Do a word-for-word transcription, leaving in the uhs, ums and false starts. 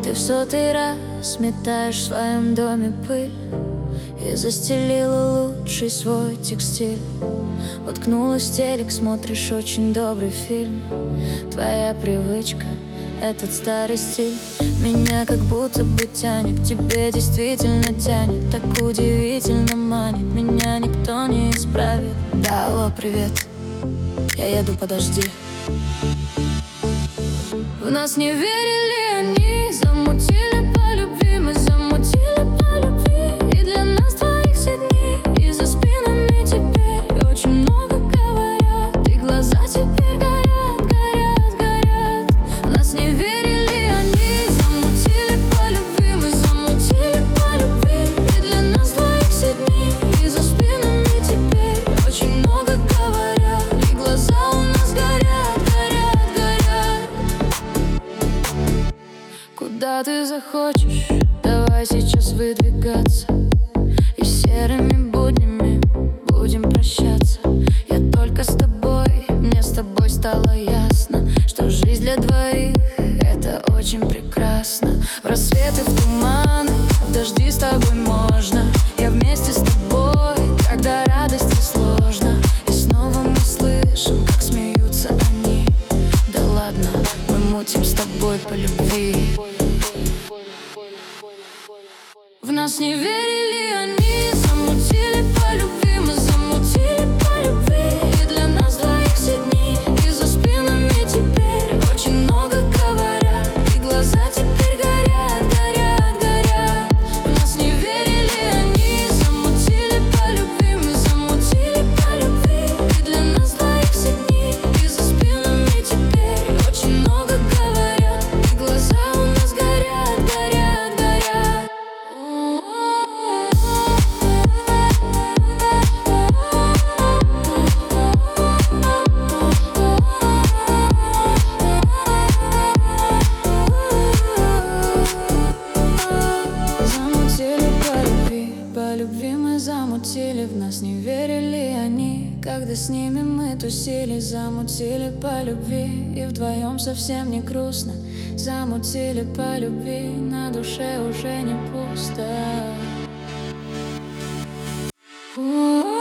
Ты в сотый раз сметаешь в своем доме пыль и застелила лучший свой текстиль. Уткнулась в телек, смотришь очень добрый фильм. Твоя привычка — этот старый стиль. Меня как будто бы тянет, к тебе действительно тянет. Так удивительно манит, меня никто не исправит. Да, алло, привет, я еду, подожди. В нас не верили они, замутили по любви. Мы замутили по любви, и для нас двоих все дни. И за спинами теперь очень много говорят, и глаза теперь горят, горят, горят. В нас не верили они, замутили по любви. Мы замутили по любви, и для нас двоих все дни. И за спинами теперь очень много говорят, и глаза у нас горят, горят, горят. Куда ты захочешь, давай сейчас выдвигаться, и серыми буднями будем прощаться. Я только с тобой, мне с тобой стало ясно, что жизнь для двоих — это очень прекрасно. В рассветы, в туманы, в дожди с тобой можно. Я вместе с тобой, когда радости сложно. И снова мы слышим, как смеются они. Да ладно, мы мутим с тобой по любви. В нас не верили они, замутили по любви. Мы замутили по любви, и для нас двоих все дни. И за спинами теперь очень много говорят, и глаза теперь горят, горят, горят. В нас не верили они, замутили по любви. Мы замутили по любви, и для нас двоих все дни. И за спинами теперь очень много говорят, и глаза у нас горят, горят, горят. Замутили по любви, по любви мы замутили. В нас не верили они, когда с ними мы тусили. Замутили по любви, и вдвоем совсем не грустно. Замутили по любви, на душе уже не пусто.